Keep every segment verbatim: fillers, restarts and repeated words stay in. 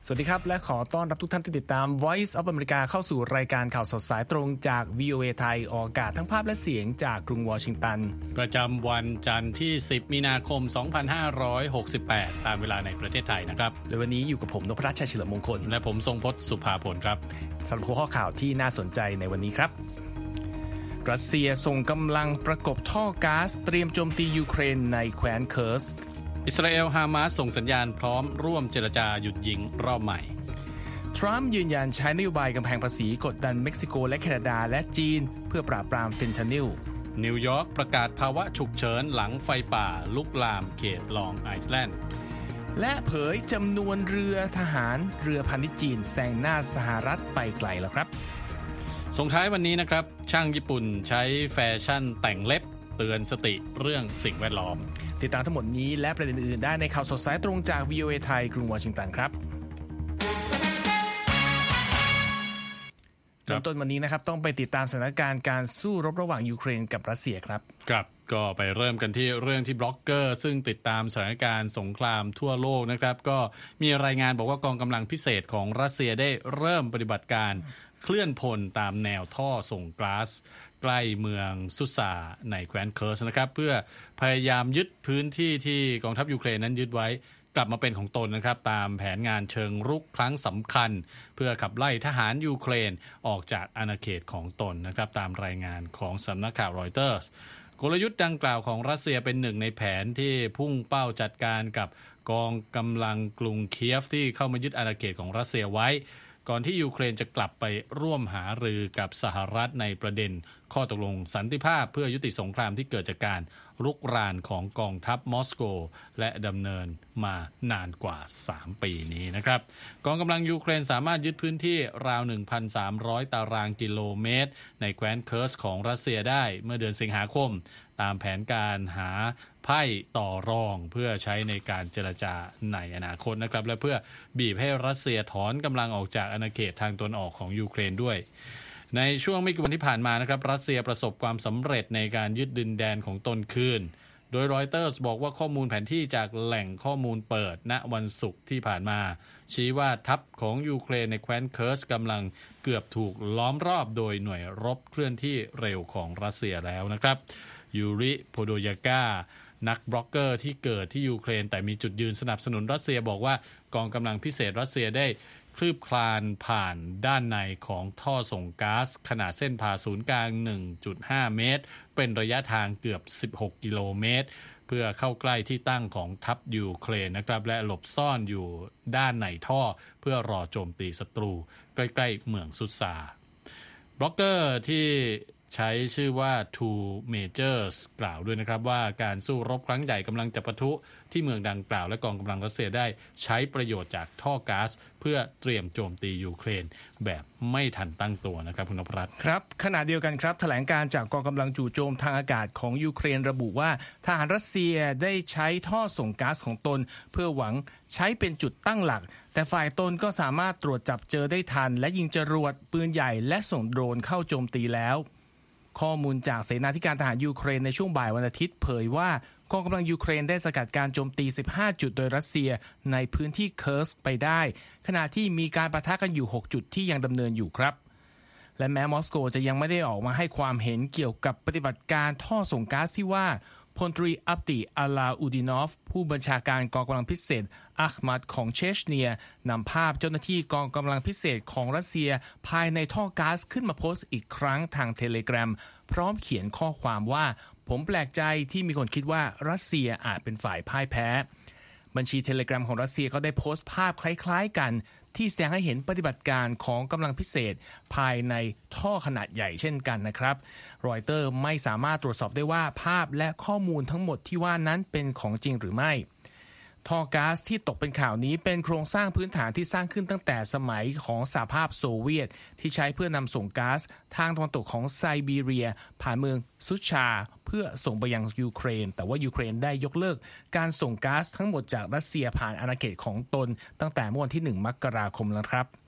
สวัสดีครับและขอต้อนรับทุกท่านที่ติดตาม Voice of America เข้าสู่รายการข่าวสดสายตรงจาก วี โอ เอ ไทยออกอากาศทั้งภาพและเสียงจากกรุงวอชิงตันประจำวันจันทร์ที่สิบมีนาคมสองพันห้าร้อยหกสิบแปดตามเวลาในประเทศไทยนะครับและวันนี้อยู่กับผมนพรัชชัยเฉลิมมงคลและผมทรงพจน์สุภาผลครับสำหรับหัวข้อข่าวที่น่าสนใจในวันนี้ครับรัสเซียส่งกำลังประกบท่อก๊าซเตรียมโจมตียูเครนในแคว้นเคิร์สอิสราเอลฮามาสส่งสัญญาณพร้อมร่วมเจรจาหยุดยิงรอบใหม่ทรัมป์ยืนยันใช้นโยบายกำแพงภาษีกดดันเม็กซิโกและแคนาดาและจีนเพื่อปราบปรามเฟนทานิลนิวยอร์กประกาศภาวะฉุกเฉินหลังไฟป่าลุกลามเขตลองไอซ์แลนด์และเผยจำนวนเรือทหารเรือพาณิชย์จีนแซงหน้าสหรัฐไปไกลแล้วครับส่งท้ายวันนี้นะครับช่างญี่ปุ่นใช้แฟชั่นแต่งเล็บเตือนสติเรื่องสิ่งแวดล้อมติดตามทั้งหมดนี้และประเด็นอื่นๆได้ในข่าวสดสายตรงจาก วี โอ เอ ไทยกรุงวอชิงตันครับเริ่มต้นวันนี้นะครับต้องไปติดตามสถานการณ์การสู้รบระหว่างยูเครนกับรัสเซียครับครับก็ไปเริ่มกันที่เรื่องที่บล็อกเกอร์ซึ่งติดตามสถานการณ์สงครามทั่วโลกนะครับก็มีรายงานบอกว่ากองกำลังพิเศษของรัสเซียได้เริ่มปฏิบัติการเคลื่อนพลตามแนวท่อส่งก๊าซใกล้เมืองซุซาในแคว้นเคิร์สนะครับเพื่อพยายามยึดพื้นที่ที่กองทัพยูเครนนั้นยึดไว้กลับมาเป็นของตนนะครับตามแผนงานเชิงรุกครั้งสำคัญเพื่อขับไล่ทหารยูเครนออกจากอาณาเขตของตนนะครับตามรายงานของสำนักข่าวรอยเตอร์สกลยุทธ์ดังกล่าวของรัสเซียเป็นหนึ่งในแผนที่พุ่งเป้าจัดการกับกองกำลังกรุงเคียฟที่เข้ามายึดอาณาเขตของรัสเซียไว้ก่อนที่ยูเครนจะกลับไปร่วมหารือกับสหรัฐในประเด็นข้อตกลงสันติภาพเพื่อยุติสงครามที่เกิดจากการรุกรานของกองทัพมอสโกและดำเนินมานานกว่าสามปีนี้นะครับกองกำลังยูเครนสามารถยึดพื้นที่ราว หนึ่งพันสามร้อย ตารางกิโลเมตรในแคว้นเคิร์สของรัสเซียได้เมื่อเดือนสิงหาคมตามแผนการหาไพ่ต่อรองเพื่อใช้ในการเจรจาในอนาคตนะครับและเพื่อบีบให้รัสเซียถอนกำลังออกจากอาณาเขตทางตะวันออกของยูเครนด้วยในช่วงไม่กี่วันที่ผ่านมานะครับรัสเซียประสบความสำเร็จในการยึดดินแดนของตนคืนโดยรอยเตอร์สบอกว่าข้อมูลแผนที่จากแหล่งข้อมูลเปิดณวันศุกร์ที่ผ่านมาชี้ว่าทัพของยูเครนในแคว้นเคิร์สกำลังเกือบถูกล้อมรอบโดยหน่วยรบเคลื่อนที่เร็วของรัสเซียแล้วนะครับยูริโพโดยากานักบล็อกเกอร์ที่เกิดที่ยูเครนแต่มีจุดยืนสนับสนุนรัสเซียบอกว่ากองกำลังพิเศษรัสเซียได้คลืบคลานผ่านด้านในของท่อส่งก๊าซขนาดเส้นผ่าศูนย์กลาง หนึ่งจุดห้า เมตรเป็นระยะทางเกือบสิบหกกิโลเมตรเพื่อเข้าใกล้ที่ตั้งของทัพยูเครนนะครับและหลบซ่อนอยู่ด้านในท่อเพื่อรอโจมตีศัตรูใกล้ๆเมืองซุซาบล็อกเกอร์ที่ใช้ชื่อว่า Two Majors กล่าวด้วยนะครับว่าการสู้รบครั้งใหญ่กำลังจะปะทุที่เมืองดังกล่าวและกองกำลังรัสเซียได้ใช้ประโยชน์จากท่อก๊าซเพื่อเตรียมโจมตียูเครนแบบไม่ทันตั้งตัวนะครับคุณนพรัตน์ครับขณะเดียวกันครับแถลงการจากกองกำลังจู่โจมทางอากาศของยูเครนระบุว่าทหารรัสเซียได้ใช้ท่อส่งก๊าซของตนเพื่อหวังใช้เป็นจุดตั้งหลักแต่ฝ่ายตนก็สามารถตรวจจับเจอได้ทันและยิงจรวดปืนใหญ่และส่งโดรนเข้าโจมตีแล้วข้อมูลจากเสนาธิการทหารยูเครนในช่วงบ่ายวันอาทิตย์เผยว่ากองกำลังยูเครนได้สกัดการโจมตีสิบห้าจุดโดยรัสเซียในพื้นที่เคิร์สไปได้ขณะที่มีการปะทะกันอยู่หกจุดที่ยังดำเนินอยู่ครับและแม้มอสโกจะยังไม่ได้ออกมาให้ความเห็นเกี่ยวกับปฏิบัติการท่อส่งก๊าซที่ว่าพลตรีอัปติอาลาอูดินอฟผู้บัญชาการกองกำลังพิเศษอัคมัดของเชชเนียนำภาพเจ้าหน้าที่กองกำลังพิเศษของรัสเซียภายในท่อก๊าซขึ้นมาโพสต์อีกครั้งทางเทเลแกรมพร้อมเขียนข้อความว่าผมแปลกใจที่มีคนคิดว่ารัสเซียอาจเป็นฝ่ายพ่ายแพ้บัญชีเทเลแกรมของรัสเซียก็ได้โพสต์ภาพคล้ายๆกันที่แสดงให้เห็นปฏิบัติการของกำลังพิเศษภายในท่อขนาดใหญ่เช่นกันนะครับรอยเตอร์ไม่สามารถตรวจสอบได้ว่าภาพและข้อมูลทั้งหมดที่ว่านั้นเป็นของจริงหรือไม่ท่อก๊าซที่ตกเป็นข่าวนี้เป็นโครงสร้างพื้นฐานที่สร้างขึ้นตั้งแต่สมัยของสหภาพโซเวียตที่ใช้เพื่อนำส่งก๊าซทางตะวันตกของไซบีเรียผ่านเมืองซุชาเพื่อส่งไปยังยูเครนแต่ว่ายูเครนได้ยกเลิกการส่งก๊าซทั้งหมดจากรัสเซียผ่านอาณาเขตของตนตั้งแต่เมื่อวันที่หนึ่งมกราคมแล้วครับท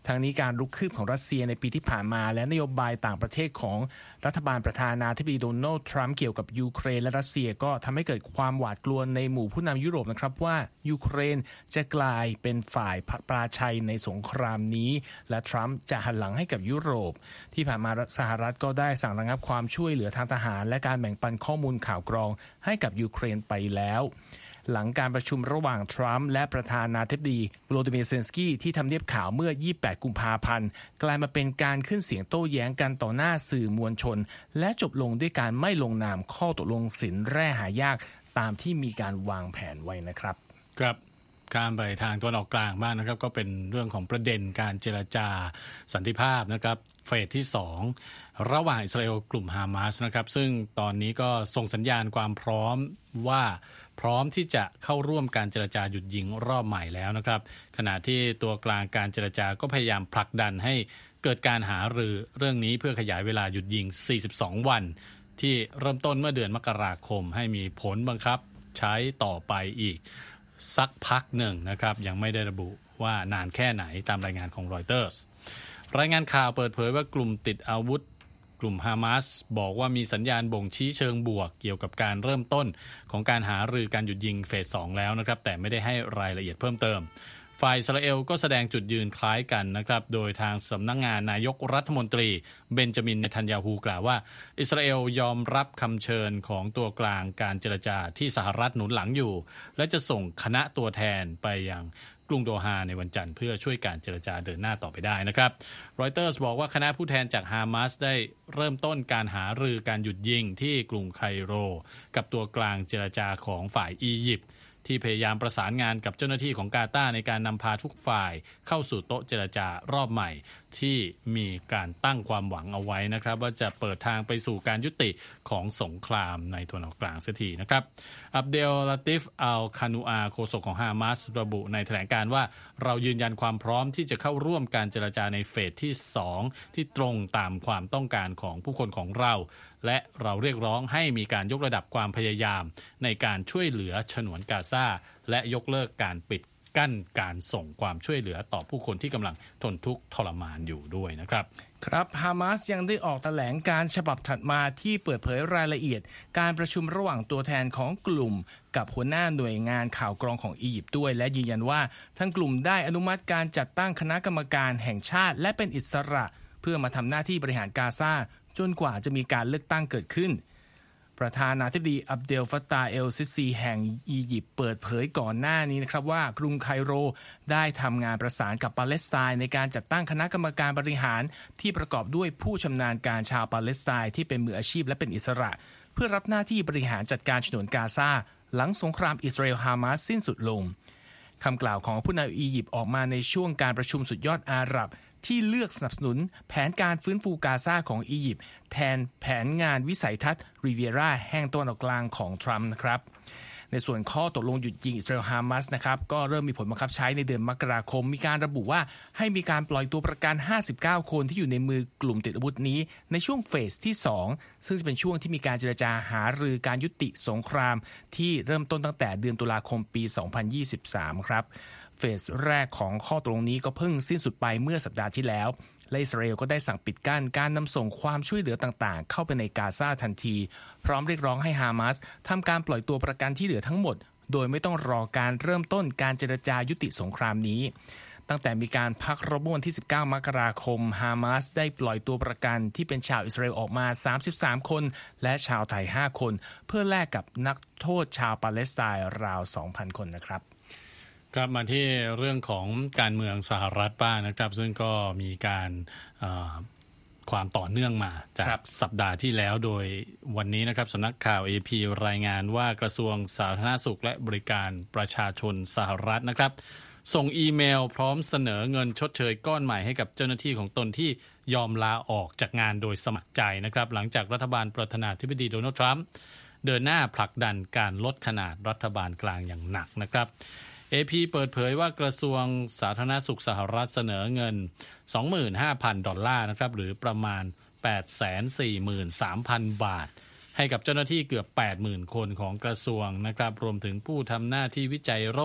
ทางนี้การรุกคืบของรัสเซียในปีที่ผ่านมาและนโยบายต่างประเทศของรัฐบาลประธานาธิบดีโดนัลด์ทรัมป์เกี่ยวกับยูเครนและรัสเซียก็ทำให้เกิดความหวาดกลัวในหมู่ผู้นำยุโรปนะครับว่ายูเครนจะกลายเป็นฝ่ายปราชัยในสงครามนี้และทรัมป์จะหันหลังให้กับยุโรปที่ผ่านมาสหรัฐก็ได้สั่งระงับความช่วยเหลือทางทหารและการแบ่งปันข้อมูลข่าวกรองให้กับยูเครนไปแล้วหลังการประชุมระหว่างทรัมป์และประธานาธิบดีโวโลดิเมียร์เซเลนสกี้ที่ทำเนียบขาวเมื่อยี่สิบแปดกุมภาพันธ์กลายมาเป็นการขึ้นเสียงโต้แย้งกันต่อหน้าสื่อมวลชนและจบลงด้วยการไม่ลงนามข้อตกลงสินแร่หายากตามที่มีการวางแผนไว้นะครับครับการไปทางตะวันออกกลางบ้างนะครับก็เป็นเรื่องของประเด็นการเจรจาสันติภาพนะครับเฟสที่สองระหว่างอิสราเอลกลุ่มฮามาสนะครับซึ่งตอนนี้ก็ส่งสัญญาณความพร้อมว่าพร้อมที่จะเข้าร่วมการเจรจาหยุดยิงรอบใหม่แล้วนะครับขณะที่ตัวกลางการเจรจาก็พยายามผลักดันให้เกิดการหารือเรื่องนี้เพื่อขยายเวลาหยุดยิงสี่สิบสองวันที่เริ่มต้นเมื่อเดือนมกราคมให้มีผลบังคับใช้ต่อไปอีกสักพักหนึ่งนะครับยังไม่ได้ระบุว่านานแค่ไหนตามรายงานของรอยเตอร์สรายงานข่าวเปิดเผยว่ากลุ่มติดอาวุธกลุ่มฮามาสบอกว่ามีสัญญาณบ่งชี้เชิงบวกเกี่ยวกับการเริ่มต้นของการหารือการหยุดยิงเฟสสองแล้วนะครับแต่ไม่ได้ให้รายละเอียดเพิ่มเติมฝ่ายอิสราเอลก็แสดงจุดยืนคล้ายกันนะครับโดยทางสำนักงานนายกรัฐมนตรีเบนจามินเนทันยาฮูกล่าวว่าอิสราเอลยอมรับคำเชิญของตัวกลางการเจรจาที่สหรัฐหนุนหลังอยู่และจะส่งคณะตัวแทนไปยังกรุงโดฮาในวันจันทร์เพื่อช่วยการเจรจาเดินหน้าต่อไปได้นะครับรอยเตอร์สบอกว่าคณะผู้แทนจากฮามาสได้เริ่มต้นการหารือการหยุดยิงที่กรุงไคโรกับตัวกลางเจรจาของฝ่ายอียิปต์ที่พยายามประสานงานกับเจ้าหน้าที่ของกาตาร์ในการนำพาทุกฝ่ายเข้าสู่โต๊ะเจรจารอบใหม่ที่มีการตั้งความหวังเอาไว้นะครับว่าจะเปิดทางไปสู่การยุติของสงครามในตะวันออกกลางเสียทีนะครับอับเดลลาติฟอัลคานูอาโฆษกของฮามาสระบุในแถลงการว่าเรายืนยันความพร้อมที่จะเข้าร่วมการเจรจาในเฟสที่สองที่ตรงตามความต้องการของผู้คนของเราและเราเรียกร้องให้มีการยกระดับความพยายามในการช่วยเหลือฉนวนกาซาและยกเลิกการปิดกั้นการส่งความช่วยเหลือต่อผู้คนที่กำลังทนทุกข์ทรมานอยู่ด้วยนะครับครับฮามาสยังได้ออกแถลงการฉบับถัดมาที่เปิดเผยรายละเอียดการประชุมระหว่างตัวแทนของกลุ่มกับหัวหน้าหน่วยงานข่าวกรองของอียิปต์ด้วยและยืนยันว่าทั้งกลุ่มได้อนุมัติการจัดตั้งคณะกรรมการแห่งชาติและเป็นอิสระเพื่อมาทำหน้าที่บริหารกาซาจนกว่าจะมีการเลือกตั้งเกิดขึ้นประธานาธิบดีอับเดลฟัตตาห์เอลซิซีแห่งอียิปต์เปิดเผยก่อนหน้านี้นะครับว่ากรุงไคโรได้ทำงานประสานกับปาเลสไตน์ในการจัดตั้งคณะกรรมการบริหารที่ประกอบด้วยผู้ชำนาญการชาวปาเลสไตน์ที่เป็นมืออาชีพและเป็นอิสระเพื่อรับหน้าที่บริหารจัดการฉนวนกาซาหลังสงครามอิสราเอลฮามาสสิ้นสุดลงคำกล่าวของผู้นำอียิปต์ออกมาในช่วงการประชุมสุดยอดอาหรับที่เลือกสนับสนุนแผนการฟื้นฟูกาซาของอียิปต์แทนแผนงานวิสัยทัศน์ริเวียราแห่งตะวันออกกลางของทรัมป์นะครับในส่วนข้อตกลงหยุดยิงอิสราเอลฮามาสนะครับก็เริ่มมีผลบังคับใช้ในเดือนมกราคมมีการระบุว่าให้มีการปล่อยตัวประกันห้าสิบเก้าคนที่อยู่ในมือกลุ่มติดอาวุธนี้ในช่วงเฟสที่สองซึ่งจะเป็นช่วงที่มีการเจรจาหารือการยุติสงครามที่เริ่มต้นตั้งแต่เดือนตุลาคมปีสองพันยี่สิบสามครับเฟสแรกของข้อตกลงนี้ก็เพิ่งสิ้นสุดไปเมื่อสัปดาห์ที่แล้วและอิสราเอลก็ได้สั่งปิดกั้นการนำส่งความช่วยเหลือต่างๆเข้าไปในกาซาทันทีพร้อมเรียกร้องให้ฮามาสทำการปล่อยตัวประกันที่เหลือทั้งหมดโดยไม่ต้องรอการเริ่มต้นการเจรจายุติสงครามนี้ตั้งแต่มีการพักรบเมื่อวันที่สิบเก้ามกราคมฮามาสได้ปล่อยตัวประกันที่เป็นชาวอิสราเอลออกมาสามสิบสามคนและชาวไทยห้าคนเพื่อแลกกับนักโทษชาวปาเลสไตน์ราว สองพัน คนนะครับครับมาที่เรื่องของการเมืองสหรัฐบ้างนะครับซึ่งก็มีการความต่อเนื่องมาจากสัปดาห์ที่แล้วโดยวันนี้นะครับสำนักข่าว เอ พี รายงานว่ากระทรวงสาธารณสุขและบริการประชาชนสหรัฐนะครับส่งอีเมลพร้อมเสนอเงินชดเชยก้อนใหม่ให้กับเจ้าหน้าที่ของตนที่ยอมลาออกจากงานโดยสมัครใจนะครับหลังจากรัฐบาลประธานาธิบดีโดนัลด์ทรัมป์เดินหน้าผลักดันการลดขนาดรัฐบาลกลางอย่างหนักนะครับเอ พี เปิดเผยว่ากระทรวงสาธารณสุขสหรัฐเสนอเงิน สองหมื่นห้าพัน ดอลลาร์นะครับหรือประมาณ แปดแสนสี่หมื่นสามพัน บาทให้กับเจ้าหน้าที่เกือบ แปดหมื่น คนของกระทรวงนะครับรวมถึงผู้ทำหน้าที่วิจัยโรค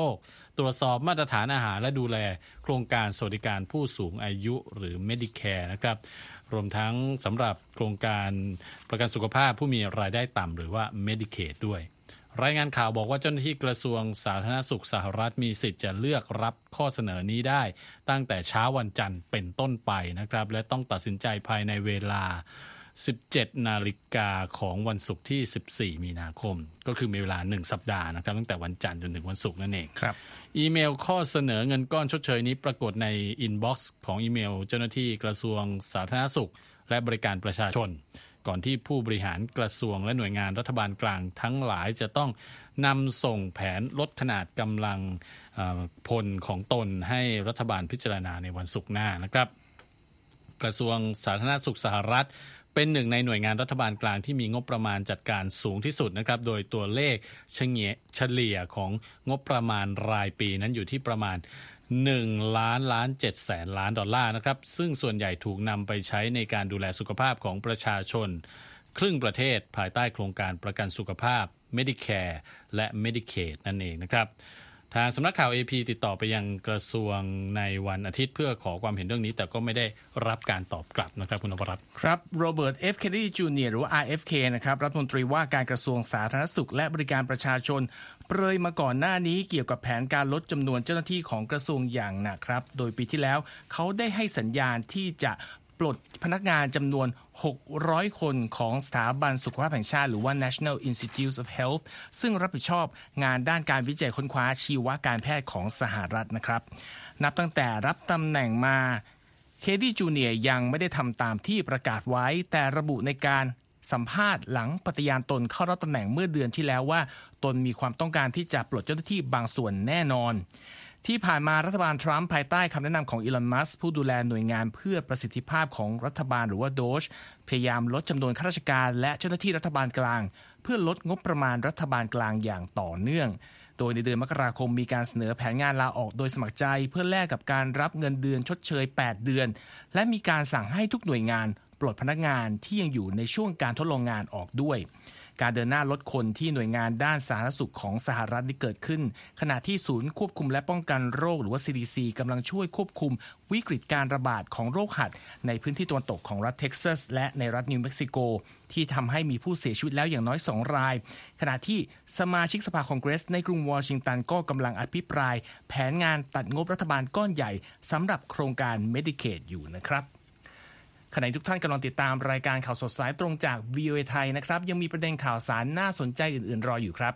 ตรวจสอบมาตรฐานอาหารและดูแลโครงการสวัสดิการผู้สูงอายุหรือ Medicare นะครับรวมทั้งสำหรับโครงการประกันสุขภาพผู้มีรายได้ต่ำหรือว่า Medicaid ด้วยรายงานข่าวบอกว่าเจ้าหน้าที่กระทรวงสาธารณสุขสหรัฐมีสิทธิ์จะเลือกรับข้อเสนอนี้ได้ตั้งแต่เช้าวันจันทร์เป็นต้นไปนะครับและต้องตัดสินใจภายในเวลา สิบเจ็ดนาฬิกาของวันศุกร์ที่ สิบสี่มีนาคมก็คือมีเวลาหนึ่งสัปดาห์นะครับตั้งแต่วันจันทร์จนถึงวันศุกร์นั่นเองครับอีเมลข้อเสนอเงินก้อนชดเชยนี้ปรากฏในอินบ็อกซ์ของอีเมลเจ้าหน้าที่กระทรวงสาธารณสุขและบริการประชาชนก่อนที่ผู้บริหารกระทรวงและหน่วยงานรัฐบาลกลางทั้งหลายจะต้องนำส่งแผนลดขนาดกำลังพลของตนให้รัฐบาลพิจารณาในวันศุกร์หน้านะครับกระทรวงสาธารณสุขสหรัฐเป็นหนึ่งในหน่วยงานรัฐบาลกลางที่มีงบประมาณจัดการสูงที่สุดนะครับโดยตัวเลขเฉลี่ยของงบประมาณรายปีนั้นอยู่ที่ประมาณหนึ่งล้านล้านเจ็ดแสนล้านดอลลาร์นะครับซึ่งส่วนใหญ่ถูกนำไปใช้ในการดูแลสุขภาพของประชาชนครึ่งประเทศภายใต้โครงการประกันสุขภาพ Medicare และ Medicaid นั่นเองนะครับทางสำนักข่าว เอ พี ติดต่อไปยังกระทรวงในวันอาทิตย์เพื่อขอความเห็นเรื่องนี้แต่ก็ไม่ได้รับการตอบกลับนะครับคุณนพรัตน์ครับโรเบิร์ต เอฟ เคนเนดี จูเนียร์ หรือว่า อาร์ เอฟ เค นะครับรัฐมนตรีว่าการกระทรวงสาธารณสุขและบริการประชาชนเปรยมาก่อนหน้านี้เกี่ยวกับแผนการลดจำนวนเจ้าหน้าที่ของกระทรวงอย่างหนักครับโดยปีที่แล้วเขาได้ให้สัญญาณที่จะปลดพนักงานจำนวนหกร้อยคนของสถาบันสุขภาพแห่งชาติหรือว่า National Institutes of Health ซึ่งรับผิดชอบงานด้านการวิจัยค้นคว้าชีวการแพทย์ของสหรัฐนะครับนับตั้งแต่รับตำแหน่งมาเคดีจูเนียร์ยังไม่ได้ทำตามที่ประกาศไว้แต่ระบุในการสัมภาษณ์หลังปฏิญาณตนเข้ารับตำแหน่งเมื่อเดือนที่แล้วว่าตนมีความต้องการที่จะปลดเจ้าหน้าที่บางส่วนแน่นอนที่ผ่านมารัฐบาลทรัมป์ภายใต้คำแนะนำของอีลอน มัสก์ผู้ดูแลหน่วยงานเพื่อประสิทธิภาพของรัฐบาลหรือว่า โดจ พยายามลดจำนวนข้าราชการและเจ้าหน้าที่รัฐบาลกลางเพื่อลดงบประมาณรัฐบาลกลางอย่างต่อเนื่องโดยในเดือนมกราคมมีการเสนอแผนงานลาออกโดยสมัครใจเพื่อแลกกับการรับเงินเดือนชดเชยแปดเดือนและมีการสั่งให้ทุกหน่วยงานปลดพนักงานที่ยังอยู่ในช่วงการทดลองงานออกด้วยการเดินหน้าลดคนที่หน่วยงานด้านสาธารณสุขของสหรัฐได้เกิดขึ้นขณะที่ศูนย์ควบคุมและป้องกันโรคหรือว่า ซี ดี ซี กำลังช่วยควบคุมวิกฤตการระบาดของโรคหัดในพื้นที่ตะวันตกของรัฐเท็กซัสและในรัฐนิวเม็กซิโกที่ทำให้มีผู้เสียชีวิตแล้วอย่างน้อยสองรายขณะที่สมาชิกสภาคองเกรสในกรุงวอชิงตันก็กำลังอภิปรายแผนงานตัดงบรัฐบาลก้อนใหญ่สำหรับโครงการ Medicaid อยู่นะครับขณะทุกท่านกำลังติดตามรายการข่าวสดสายตรงจาก วี โอ เอ ไทยนะครับยังมีประเด็นข่าวสารน่าสนใจอื่นๆรออยู่ครับ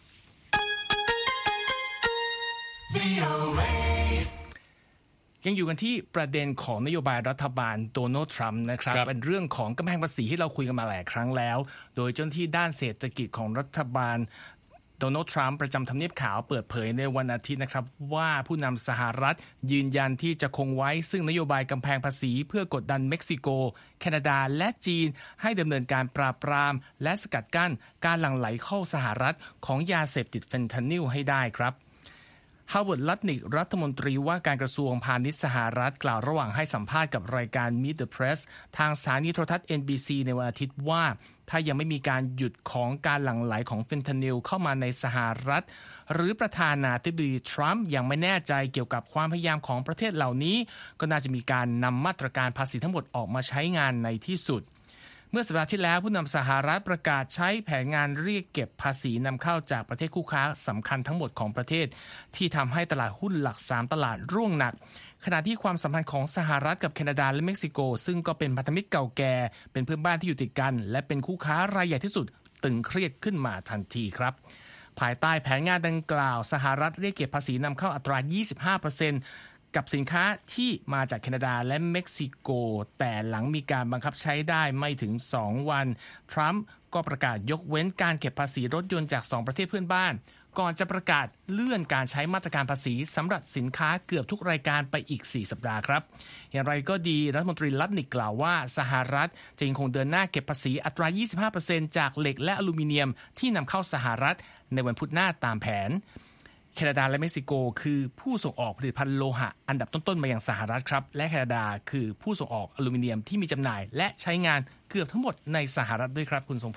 วี โอ เอ ยังอยู่กันที่ประเด็นของนโยบายรัฐบาลโดนัลด์ทรัมป์นะครับเป็นเรื่องของกำแพงภาษีที่เราคุยกันมาหลายครั้งแล้วโดยเจ้าหน้าที่ด้านเศรษฐกิจของรัฐบาลโดนัลด์ทรัมป์ประจำทำเนียบขาวเปิดเผยในวันอาทิตย์นะครับว่าผู้นำสหรัฐยืนยันที่จะคงไว้ซึ่งนโยบายกำแพงภาษีเพื่อกดดันเม็กซิโกแคนาดาและจีนให้ดำเนินการปราบปรามและสกัดกั้นการหลั่งไหลเข้าสหรัฐของยาเสพติดเฟนทานิลให้ได้ครับฮาวเวิร์ด ลัตนิกรัฐมนตรีว่าการกระทรวงพาณิชย์สหรัฐกล่าวระหว่างให้สัมภาษณ์กับรายการ Meet the Press ทางสถานีโทรทัศน์ เอ็น บี ซี ในวันอาทิตย์ว่าถ้ายังไม่มีการหยุดของการหลั่งไหลของเฟนทานิลเข้ามาในสหรัฐหรือประธานาธิบดีทรัมป์ยังไม่แน่ใจเกี่ยวกับความพยายามของประเทศเหล่านี้ก็น่าจะมีการนำมาตรการภาษีทั้งหมดออกมาใช้งานในที่สุดเมื่อสัปดาห์ที่แล้วผู้นำสหรัฐประกาศใช้แผนงานเรียกเก็บภาษีนำเข้าจากประเทศคู่ค้าสำคัญทั้งหมดของประเทศที่ทำให้ตลาดหุ้นหลักสามตลาดร่วงหนักขณะที่ความสัมพันธ์ของสหรัฐกับแคนาดาและเม็กซิโกซึ่งก็เป็นพันธมิตรเก่าแก่เป็นเพื่อนบ้านที่อยู่ติดกันและเป็นคู่ค้ารายใหญ่ที่สุดตึงเครียดขึ้นมาทันทีครับภายใต้แผนงานดังกล่าวสหรัฐเรียกเก็บภาษีนำเข้าอัตรา ยี่สิบห้าเปอร์เซ็นต์กับสินค้าที่มาจากแคนาดาและเม็กซิโกแต่หลังมีการบังคับใช้ได้ไม่ถึงสองวันทรัมป์ก็ประกาศยกเว้นการเก็บภาษีรถยนต์จากสองประเทศเพื่อนบ้านก่อนจะประกาศเลื่อนการใช้มาตรการภาษีสำหรับสินค้าเกือบทุกรายการไปอีกสี่สัปดาห์ครับอย่างไรก็ดีรัฐมนตรีลัตนิกกล่าวว่าสหรัฐจะยังคงเดินหน้าเก็บภาษีอัตรา ยี่สิบห้าเปอร์เซ็นต์ จากเหล็กและอลูมิเนียมที่นำเข้าสหรัฐในวันพุธหน้าตามแผนแคนาดาและเม็กซิโกคือผู้ส่งออกผลิตภัณฑ์โลหะอันดับต้นๆมายังสหรัฐครับและแคนาดาคือผู้ส่งออกอลูมิเนียมที่มีจำหน่ายและใช้งานเกือบทั้งหมดในสหรัฐด้วยครับคุณทรงพจน์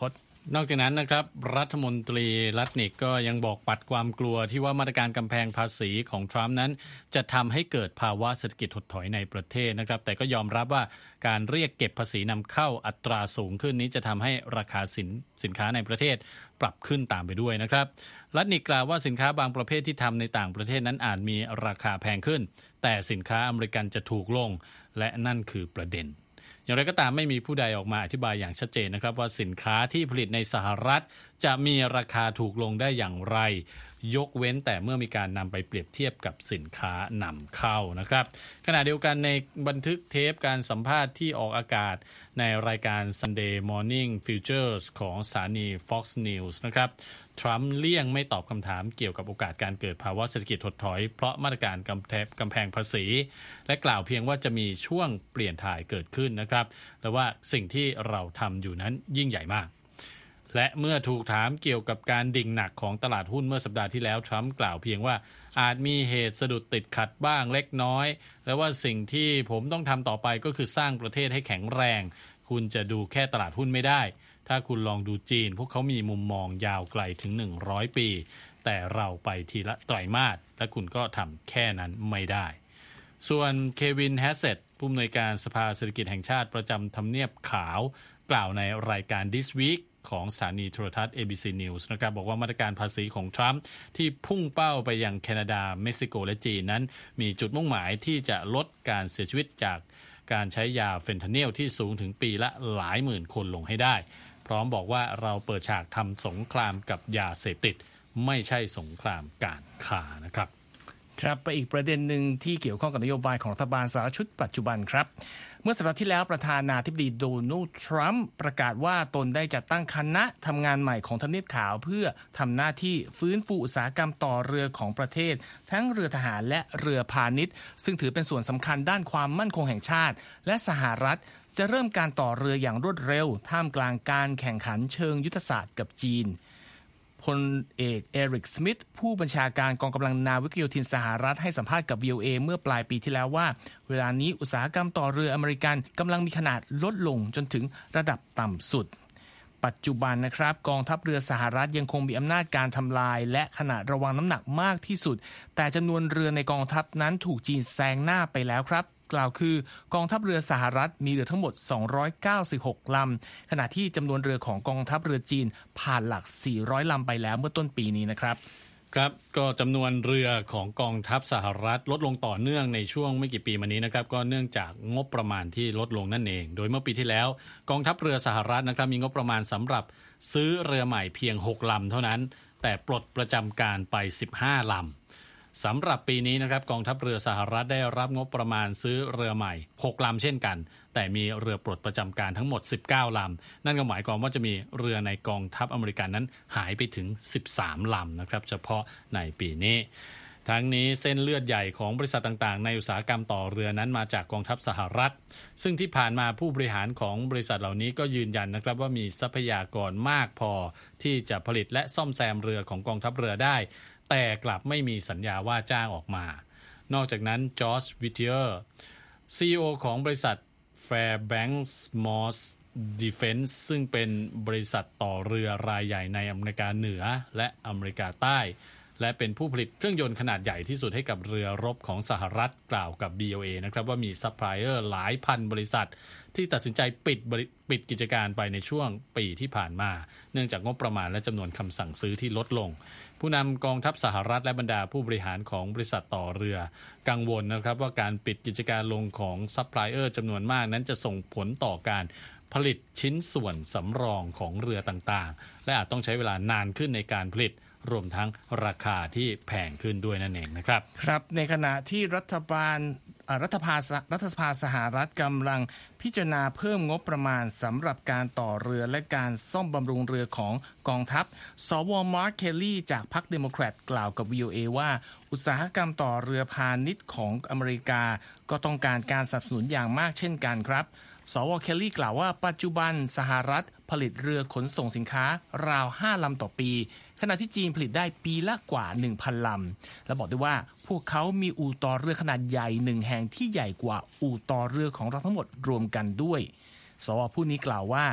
นอกจากนั้นนะครับรัฐมนตรีลัตนิกก็ยังบอกปัดความกลัวที่ว่ามาตรการกำแพงภาษีของทรัมป์นั้นจะทำให้เกิดภาวะเศรษฐกิจถดถอยในประเทศนะครับแต่ก็ยอมรับว่าการเรียกเก็บภาษีนำเข้าอัตราสูงขึ้นนี้จะทำให้ราคาสินสินค้าในประเทศปรับขึ้นตามไปด้วยนะครับลัตนิกกล่าวว่าสินค้าบางประเภทที่ทำในต่างประเทศนั้นอาจมีราคาแพงขึ้นแต่สินค้าอเมริกันจะถูกลงและนั่นคือประเด็นอย่างไรก็ตามไม่มีผู้ใดออกมาอธิบายอย่างชัดเจนนะครับว่าสินค้าที่ผลิตในสหรัฐจะมีราคาถูกลงได้อย่างไรยกเว้นแต่เมื่อมีการนำไปเปรียบเทียบกับสินค้านำเข้านะครับขณะเดียวกันในบันทึกเทปการสัมภาษณ์ที่ออกอากาศในรายการ Sunday Morning Futures ของสถานี Fox News นะครับทรัมป์เลี่ยงไม่ตอบคำถามเกี่ยวกับโอกาสการเกิดภาวะเศรษฐกิจถดถอยเพราะมาตรการกำแพงกำแพงภาษีและกล่าวเพียงว่าจะมีช่วงเปลี่ยนถ่ายเกิดขึ้นนะครับแต่ว่าสิ่งที่เราทำอยู่นั้นยิ่งใหญ่มากและเมื่อถูกถามเกี่ยวกับการดิ่งหนักของตลาดหุ้นเมื่อสัปดาห์ที่แล้วทรัมป์กล่าวเพียงว่าอาจมีเหตุสะดุดติดขัดบ้างเล็กน้อยและว่าสิ่งที่ผมต้องทำต่อไปก็คือสร้างประเทศให้แข็งแรงคุณจะดูแค่ตลาดหุ้นไม่ได้ถ้าคุณลองดูจีนพวกเขามีมุมมองยาวไกลถึงหนึ่งร้อยปีแต่เราไปทีละไตรมาสและคุณก็ทำแค่นั้นไม่ได้ส่วนเควินแฮสเซตผู้อำนวยการสภาเศรษฐกิจแห่งชาติประจำทำเนียบขาวกล่าวในรายการ This Week ของสถานีโทรทัศน์ เอ บี ซี News นะครับบอกว่ามาตรการภาษีของทรัมป์ที่พุ่งเป้าไปยังแคนาดาเม็กซิโกและจีนนั้นมีจุดมุ่งหมายที่จะลดการเสียชีวิตจากการใช้ยาเฟนทานิลที่สูงถึงปีละหลายหมื่นคนลงให้ได้พร้อมบอกว่าเราเปิดฉากทำสงครามกับยาเสพติดไม่ใช่สงครามการค้านะครับครับไปอีกประเด็นหนึ่งที่เกี่ยวข้องกับนโยบายของรัฐบาลสหรัฐชุดปัจจุบันครับเมื่อสัปดาห์ที่แล้วประธานาธิบดีโดนัลด์ทรัมป์ประกาศว่าตนได้จัดตั้งคณะทำงานใหม่ของทำเนียบขาวเพื่อทำหน้าที่ฟื้นฟูอุตสาหกรรมต่อเรือของประเทศทั้งเรือทหารและเรือพาณิชย์ซึ่งถือเป็นส่วนสำคัญด้านความมั่นคงแห่งชาติและสหรัฐจะเริ่มการต่อเรืออย่างรวดเร็วท่ามกลางการแข่งขันเชิงยุทธศาสตร์กับจีนพลเอกเอริกสมิธผู้บัญชาการกองกำลังนาวิกโยธินสหรัฐให้สัมภาษณ์กับ วี โอ เอ เมื่อปลายปีที่แล้วว่าเวลานี้อุตสาหกรรมต่อเรืออเมริกันกำลังมีขนาดลดลงจนถึงระดับต่ำสุดปัจจุบันนะครับกองทัพเรือสหรัฐยังคงมีอำนาจการทำลายและขนาดระวังน้ำหนักมากที่สุดแต่จำนวนเรือในกองทัพนั้นถูกจีนแซงหน้าไปแล้วครับกล่าวคือกองทัพเรือสหรัฐมีเรือทั้งหมดสองร้อยเก้าสิบหกลำขณะที่จำนวนเรือของกองทัพเรือจีนผ่านหลักสี่ร้อยลำไปแล้วเมื่อต้นปีนี้นะครับครับก็จำนวนเรือของกองทัพสหรัฐลดลงต่อเนื่องในช่วงไม่กี่ปีมานี้นะครับก็เนื่องจากงบประมาณที่ลดลงนั่นเองโดยเมื่อปีที่แล้วกองทัพเรือสหรัฐนะครับมีงบประมาณสำหรับซื้อเรือใหม่เพียงหกลำเท่านั้นแต่ปลดประจำการไปสิบห้าลำสำหรับปีนี้นะครับกองทัพเรือสหรัฐได้รับงบประมาณซื้อเรือใหม่หกลำเช่นกันแต่มีเรือปลดประจำการทั้งหมดสิบเก้าลำนั่นก็หมายความว่าจะมีเรือในกองทัพอเมริกันนั้นหายไปถึงสิบสามลำนะครับเฉพาะในปีนี้ทั้งนี้เส้นเลือดใหญ่ของบริษัทต่างๆในอุตสาหกรรมต่อเรือนั้นมาจากกองทัพสหรัฐซึ่งที่ผ่านมาผู้บริหารของบริษัทเหล่านี้ก็ยืนยันนะครับว่ามีทรัพยากรมากพอที่จะผลิตและซ่อมแซมเรือของกองทัพเรือได้แต่กลับไม่มีสัญญาว่าจ้างออกมานอกจากนั้นจอร์จวิเทียร์ ซี อี โอ ของบริษัท Fairbanks Moss Defense ซึ่งเป็นบริษัทต่อเรือรายใหญ่ในอเมริกาเหนือและอเมริกาใต้และเป็นผู้ผลิตเครื่องยนต์ขนาดใหญ่ที่สุดให้กับเรือรบของสหรัฐกล่าวกับ บี โอ เอ นะครับว่ามีซัพพลายเออร์หลายพันบริษัทที่ตัดสินใจปิดปิดกิจการไปในช่วงปีที่ผ่านมาเนื่องจากงบประมาณและจำนวนคำสั่งซื้อที่ลดลงผู้นำกองทัพสหรัฐและบรรดาผู้บริหารของบริษัทต่อเรือกังวลนะครับว่าการปิดกิจการลงของซัพพลายเออร์จำนวนมากนั้นจะส่งผลต่อการผลิตชิ้นส่วนสำรองของเรือต่างๆและอาจต้องใช้เวลานานขึ้นในการผลิตรวมทั้งราคาที่แพงขึ้นด้วยนั่นเองนะครับครับในขณะที่รัฐบาลรัฐภารัฐสภาสหรัฐกำลังพิจารณาเพิ่มงบประมาณสำหรับการต่อเรือและการซ่อมบำรุงเรือของกองทัพสวมาร์คเคลลี่จากพรรคเดโมแครตกล่าวกับ วี โอ เอ ว่าอุตสาหกรรมต่อเรือพาณิชย์ของอเมริกาก็ต้องการการสนับสนุนอย่างมากเช่นกันครับสวเคลลี่กล่าวว่าปัจจุบันสหรัฐผลิตเรือขนส่งสินค้าราวห้าลำต่อปีขณะที่จีนผลิตได้ปีละกว่า หนึ่งพัน ลำและบอกด้วยว่าพวกเขามีอู่ต่อเรือขนาดใหญ่หนึ่งแห่งที่ใหญ่กว่าอู่ต่อเรือของเราทั้งหมดรวมกันด้วยสวผู้นี้กล่าวว่า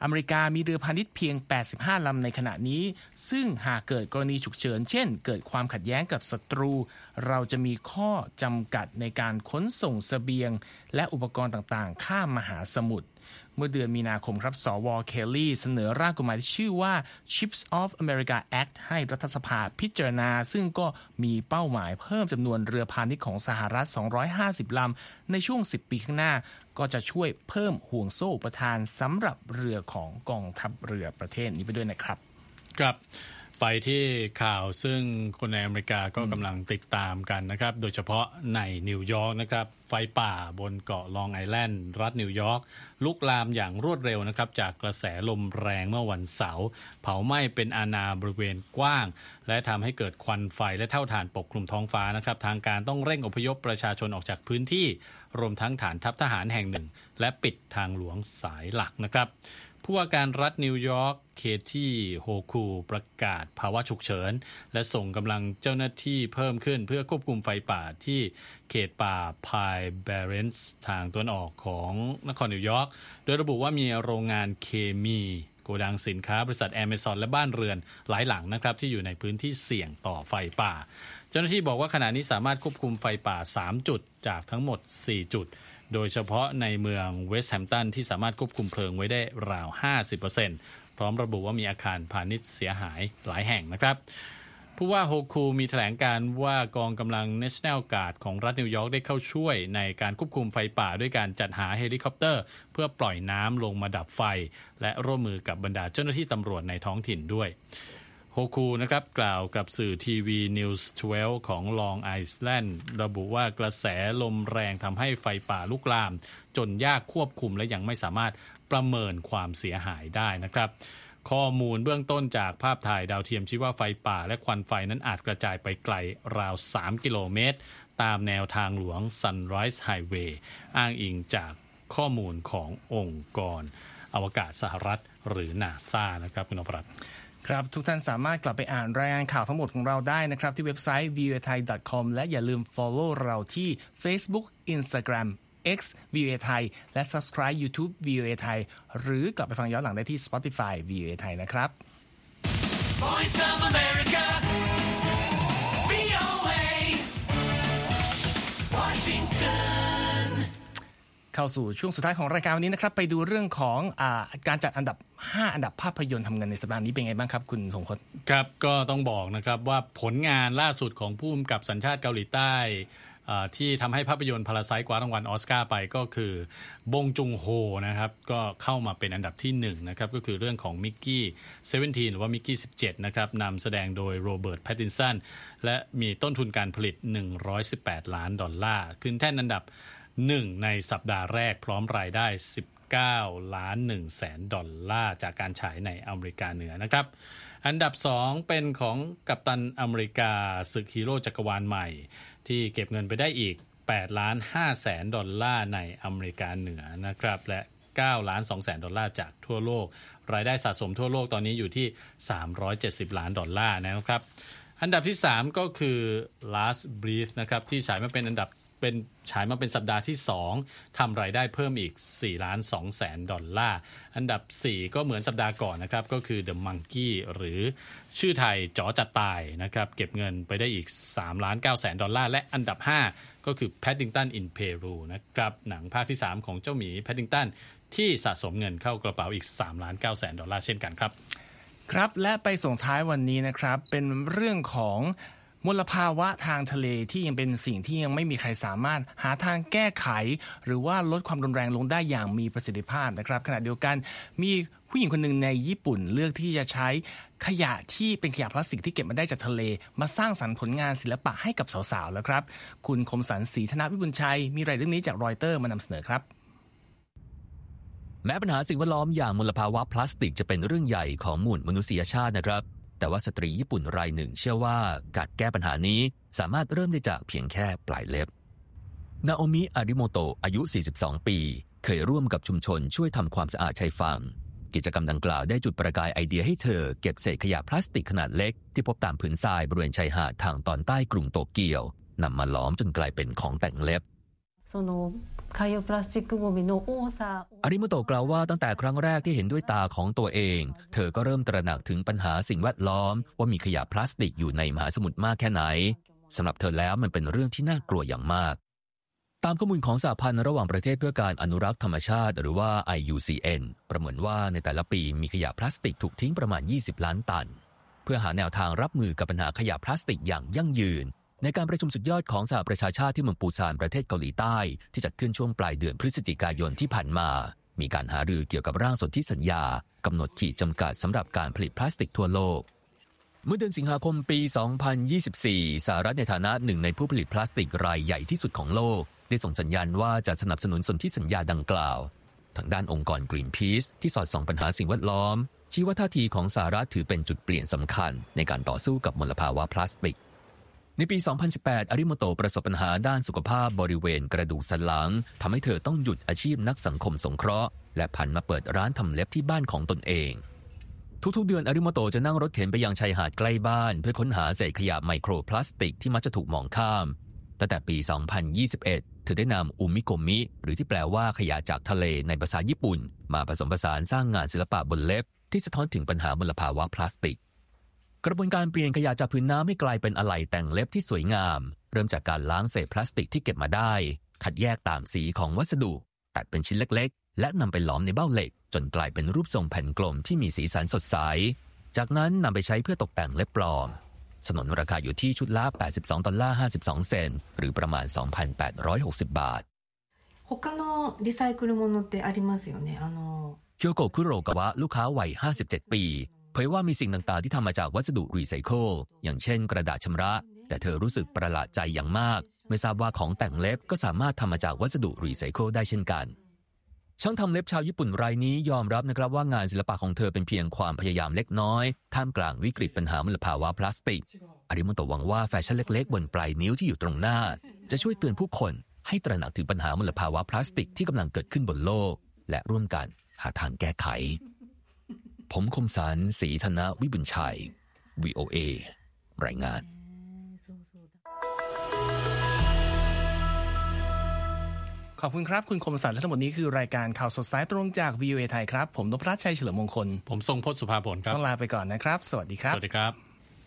อเมริกามีเรือพาณิชย์เพียงแปดสิบห้าลำในขณะนี้ซึ่งหากเกิดกรณีฉุกเฉินเช่นเกิดความขัดแย้งกับศัตรูเราจะมีข้อจำกัดในการขนส่งเสบียงและอุปกรณ์ต่างๆข้ามมหาสมุทรเมื่อเดือนมีนาคมครับสวเคลลี่เสนอร่างกฎหมายที่ชื่อว่า Ships of America Act ให้รัฐสภาพิจารณาซึ่งก็มีเป้าหมายเพิ่มจำนวนเรือพาณิชย์ของสหรัฐสองร้อยห้าสิบลำในช่วงสิบปีข้างหน้าก็จะช่วยเพิ่มห่วงโซ่อุปทานสำหรับเรือของกองทัพเรือประเทศนี้ไปด้วยนะครับครับไปที่ข่าวซึ่งคนในอเมริกาก็กำลังติดตามกันนะครับโดยเฉพาะในนิวยอร์กนะครับไฟป่าบนเกาะลองไอแลนด์รัฐนิวยอร์กลุกลามอย่างรวดเร็วนะครับจากกระแสลมแรงเมื่อวันเสาร์เผาไหม้เป็นอาณาบริเวณกว้างและทำให้เกิดควันไฟและเท่าฐานปกคลุมท้องฟ้านะครับทางการต้องเร่งอพยพประชาชนออกจากพื้นที่รวมทั้งฐานทัพทหารแห่งหนึ่งและปิดทางหลวงสายหลักนะครับผู้ว่าการรัฐนิวยอร์กเคที่โฮคูประกาศภาวะฉุกเฉินและส่งกำลังเจ้าหน้าที่เพิ่มขึ้นเพื่อควบคุมไฟป่าที่เขตป่าไพร์แบเรนซ์ทางตะวันออกของนครนิวยอร์กโดยระบุว่ามีโรงงานเคมีโกดังสินค้าบริษัท Amazon และบ้านเรือนหลายหลังนะครับที่อยู่ในพื้นที่เสี่ยงต่อไฟป่าเจ้าหน้าที่บอกว่าขณะนี้สามารถควบคุมไฟป่าสามจุดจากทั้งหมดสี่จุดโดยเฉพาะในเมืองเวสต์แฮมป์ตันที่สามารถควบคุมเพลิงไว้ได้ราว ห้าสิบเปอร์เซ็นต์ พร้อมระบุว่ามีอาคารพาณิชย์เสียหายหลายแห่งนะครับผู้ว่าโฮคูมีแถลงการว่ากองกำลัง National Guard ของรัฐนิวยอร์กได้เข้าช่วยในการควบคุมไฟป่าด้วยการจัดหาเฮลิคอปเตอร์เพื่อปล่อยน้ำลงมาดับไฟและร่วมมือกับบรรดาเจ้าหน้าที่ตำรวจในท้องถิ่นด้วยโฮคูนะครับกล่าวกับสื่อทีวี News สิบสองของลองไอแลนด์ระบุว่ากระแสลมแรงทำให้ไฟป่าลุกลามจนยากควบคุมและยังไม่สามารถประเมินความเสียหายได้นะครับข้อมูลเบื้องต้นจากภาพถ่ายดาวเทียมชี้ว่าไฟป่าและควันไฟนั้นอาจกระจายไปไกลราวสามกิโลเมตรตามแนวทางหลวง Sunrise Highway อ้างอิงจากข้อมูลขององค์กรอวกาศสหรัฐหรือ NASA นะครับคุณอภรัตน์ครับทุกท่านสามารถกลับไปอ่านรายงานข่าวทั้งหมดของเราได้นะครับที่เว็บไซต์ วี โอ เอ ไทย ดอท คอม และอย่าลืม follow เราที่ Facebook Instagram X วี โอ เอ ไทยและ subscribe YouTube วี โอ เอ ไทยหรือกลับไปฟังย้อนหลังได้ที่ Spotify วี โอ เอ ไทยนะครับ Voice of America วี โอ เอ Washington เข้าสู่ช่วงสุดท้ายของรายการวันนี้นะครับไปดูเรื่องของอ่าการจัดอันดับห้าอันดับภาพยนตร์ทำเงินในสัปดาห์นี้เป็นไงบ้างครับคุณสมพจน์ครับก็ต้องบอกนะครับว่าผลงานล่าสุดของผู้กำกับสัญชาติเกาหลีใต้ที่ทำให้ภาพยนตร์พาราไซต์คว้ารางวัลออสการ์ไปก็คือบงจุงโฮนะครับก็เข้ามาเป็นอันดับที่หนึ่งนะครับก็คือเรื่องของมิกกี้สิบเจ็ดหรือว่ามิกกี้สิบเจ็ดนะครับนำแสดงโดยโรเบิร์ตแพตตินสันและมีต้นทุนการผลิตหนึ่งร้อยสิบแปดล้านดอลลาร์ขึ้นแท่นอันดับหนึ่งในสัปดาห์แรกพร้อมรายได้สิบเก้าล้านหนึ่งแสนดอลลาร์จากการฉายในอเมริกาเหนือนะครับอันดับสองเป็นของกัปตันอเมริกาศึกฮีโร่จักรวาลใหม่ที่เก็บเงินไปได้อีกแปดล้านห้าแสนดอลลาร์ในอเมริกาเหนือนะครับและเก้าล้านสองแสนดอลลาร์จากทั่วโลกรายได้สะสมทั่วโลกตอนนี้อยู่ที่สามร้อยเจ็ดสิบล้านดอลลาร์นะครับอันดับที่สามก็คือ Last Breath นะครับที่ฉายมาเป็นอันดับเป็นฉายมาเป็นสัปดาห์ที่สองทำรายได้เพิ่มอีกสี่ล้านสองแสนดอลลาร์อันดับสี่ก็เหมือนสัปดาห์ก่อนนะครับก็คือ The Monkey หรือชื่อไทยจ๋อจัดตายนะครับเก็บเงินไปได้อีกสามล้านเก้าแสนดอลลาร์และอันดับห้าก็คือ Paddington in Peru นะครับหนังภาคที่สามของเจ้าหมี Paddington ที่สะสมเงินเข้ากระเป๋าอีกสามล้านเก้าแสนดอลลาร์เช่นกันครับครับและไปส่งท้ายวันนี้นะครับเป็นเรื่องของมลภาวะทางทะเลที่ยังเป็นสิ่งที่ยังไม่มีใครสามารถหาทางแก้ไขหรือว่าลดความรุนแรงลงได้อย่างมีประสิทธิภาพนะครับขณะเดียวกันมีผู้หญิงคนหนึ่งในญี่ปุ่นเลือกที่จะใช้ขยะที่เป็นขยะพลาสติกที่เก็บมาได้จากทะเลมาสร้างสรรค์ผลงานศิลปะให้กับสาวๆแล้วครับคุณคมสันต์ศรีธนวิบุญชัยมีรายเรื่องนี้จากรอยเตอร์มานำเสนอครับแม้ปัญหาสิ่งแวดล้อมอย่างมลภาวะพลาสติกจะเป็นเรื่องใหญ่ของหมู่มนุษยชาตินะครับแต่ว่าสตรีญี่ปุ่นรายหนึ่งเชื่อว่าการแก้ปัญหานี้สามารถเริ่มได้จากเพียงแค่ปลายเล็บนาโอมิอาริโมโตะอายุสี่สิบสองปีเคยร่วมกับชุมชนช่วยทำความสะอาดชายฝั่งกิจกรรมดังกล่าวได้จุดประกายไอเดียให้เธอเก็บเศษขยะพลาสติกขนาดเล็กที่พบตามผืนทรายบริเวณชายหาดทางตอนใต้กรุงโตเกียวนำมาล้อมจนกลายเป็นของแต่งเล็บその海洋プラスチックゴミの多さอาริโมโตะกล่าวว่าตั้งแต่ครั้งแรกที่เห็นด้วยตาของตัวเองเธอก็เริ่มตระหนักถึงปัญหาสิ่งแวดล้อมว่ามีขยะพลาสติกอยู่ในมหาสมุทรมากแค่ไหนสำหรับเธอแล้วมันเป็นเรื่องที่น่ากลัวอย่างมากตามข้อมูลของสหพันธ์ระหว่างประเทศเพื่อการอนุรักษ์ธรรมชาติหรือว่า ไอ ยู ซี เอ็น ประเมินว่าในแต่ละปีมีขยะพลาสติกถูกทิ้งประมาณยี่สิบล้านตันเพื่อหาแนวทางรับมือกับปัญหาขยะพลาสติกอย่างยั่งยืนในการประชุมสุดยอดของสหประชาชาติที่เมืองปูซานประเทศเกาหลีใต้ที่จัดขึ้นช่วงปลายเดือนพฤศจิกายนที่ผ่านมามีการหารือเกี่ยวกับร่างสนธิสัญญากำหนดขีดจำกัดสำหรับการผลิตพลาสติกทั่วโลกเมื่อเดือนสิงหาคมปี สองพันยี่สิบสี่ สหรัฐในฐานะหนึ่งในผู้ผลิตพลาสติกรายใหญ่ที่สุดของโลกได้ส่งสัญญาณว่าจะสนับสนุนสนธิสัญญาดังกล่าวทางด้านองค์กร Greenpeace ที่สอดส่องปัญหาสิ่งแวดล้อมชี้ว่าท่าทีของสหรัฐถือเป็นจุดเปลี่ยนสำคัญในการต่อสู้กับมลภาวะพลาสติกในปี สองพันสิบแปด อาริโมโตะประสบปัญหาด้านสุขภาพบริเวณกระดูกสันหลังทำให้เธอต้องหยุดอาชีพนักสังคมสงเคราะห์และผันมาเปิดร้านทำเล็บที่บ้านของตนเองทุกๆเดือนอาริโมโตะจะนั่งรถเข็นไปยังชายหาดใกล้บ้านเพื่อค้นหาเศษขยะไมโครพลาสติกที่มักจะถูกมองข้ามตั้งแต่ปี สองพันยี่สิบเอ็ด เธอได้นำอุมิโกมิหรือที่แปลว่าขยะจากทะเลในภาษาญี่ปุ่นมาผสมผสานสร้างงานศิลปะบนเล็บที่สะท้อนถึงปัญหามลภาวะพลาสติกกระบวนการเปลี่ยนขยะจากพื้นน้ำให้กลายเป็นอะไหล่แต่งเล็บที่สวยงามเริ่มจากการล้างเศษพลาสติกที่เก็บมาได้คัดแยกตามสีของวัสดุตัดเป็นชิ้นเล็กๆและนำไปหลอมในเบ้าเหล็กจนกลายเป็นรูปทรงแผ่นกลมที่มีสีสันสดใสจากนั้นนำไปใช้เพื่อตกแต่งเล็บปลอมสนนราคาอยู่ที่ชุดละแปดสิบสองดอลลาร์ห้าสิบสองเซนต์หรือประมาณ สองพันแปดร้อยหกสิบ บาท他のリサイクルものってありますよねあのเคียวโกะคุโรกะวะลูกค้าวัยห้าสิบเจ็ดปีเผยว่ามีสิ่งต่างๆที่ทำมาจากวัสดุรีไซเคิลอย่างเช่นกระดาษชำระแต่เธอรู้สึกประหลาดใจอย่างมากเมื่อทราบว่าของแต่งเล็บก็สามารถทำมาจากวัสดุรีไซเคิลได้เช่นกันช่างทำเล็บชาวญี่ปุ่นรายนี้ยอมรับนะครับว่างานศิลปะของเธอเป็นเพียงความพยายามเล็กน้อยท่ามกลางวิกฤตปัญหามลภาวะพลาสติกอาริโมโตะหวังว่าแฟชั่นเล็กๆบนปลายนิ้วที่อยู่ตรงหน้าจะช่วยเตือนผู้คนให้ตระหนักถึงปัญหามลภาวะพลาสติกที่กำลังเกิดขึ้นบนโลกและร่วมกันหาทางแก้ไขผมคมสันต์ศรีธนวิบุญชัย วี โอ เอ รายงานขอบคุณครับคุณคมสันต์และทั้งหมดนี้คือรายการข่าวสดสายตรงจาก วี โอ เอ ไทยครับผมนพรัตน์ชัยเฉลิมมงคลผมทรงพจน์สุภาผลครับต้องลาไปก่อนนะครับสวัสดีครับสวัสดีครับ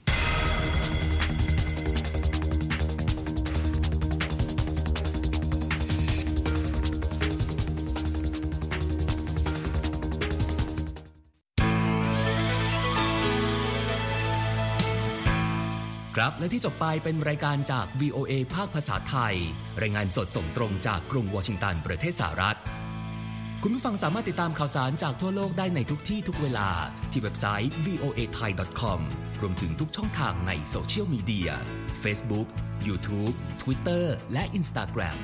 ครับและที่จบไปเป็นรายการจาก วี โอ เอ ภาคภาษาไทยรายงานสดส่งตรงจากกรุงวอชิงตันประเทศสหรัฐคุณผู้ฟังสามารถติดตามข่าวสารจากทั่วโลกได้ในทุกที่ทุกเวลาที่เว็บไซต์ วี โอ เอ ไทย ดอท คอม รวมถึงทุกช่องทางในโซเชียลมีเดีย Facebook YouTube Twitter และ Instagram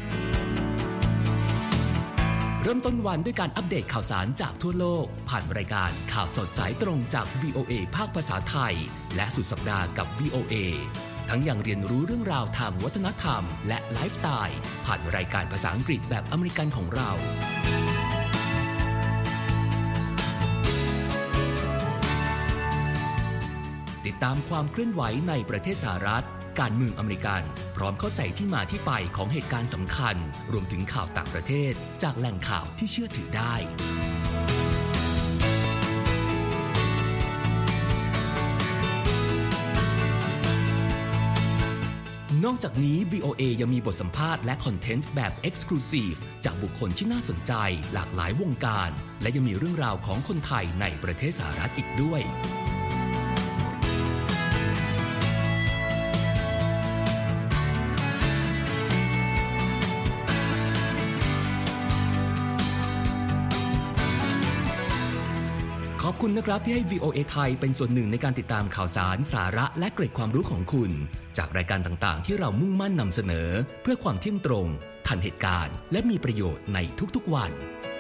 เริ่มต้นวันด้วยการอัปเดตข่าวสารจากทั่วโลกผ่านรายการข่าวสดสายตรงจาก วี โอ เอ ภาคภาษาไทยและสุดสัปดาห์กับ วี โอ เอ ทั้งยังเรียนรู้เรื่องราวทางวัฒนธรรมและไลฟ์สไตล์ผ่านรายการภาษาอังกฤษแบบอเมริกันของเราติดตามความเคลื่อนไหวในประเทศสหรัฐการเมืองอเมริกันพร้อมเข้าใจที่มาที่ไปของเหตุการณ์สำคัญรวมถึงข่าวต่างประเทศจากแหล่งข่าวที่เชื่อถือได้นอกจากนี้ วี โอ เอ ยังมีบทสัมภาษณ์และคอนเทนต์แบบ Exclusive จากบุคคลที่น่าสนใจหลากหลายวงการและยังมีเรื่องราวของคนไทยในประเทศสหรัฐอีกด้วยขอบคุณนะครับที่ให้ วี โอ เอ ไทยเป็นส่วนหนึ่งในการติดตามข่าวสารสาระและเกร็ดความรู้ของคุณจากรายการต่างๆที่เรามุ่งมั่นนำเสนอเพื่อความเที่ยงตรงทันเหตุการณ์และมีประโยชน์ในทุกๆวัน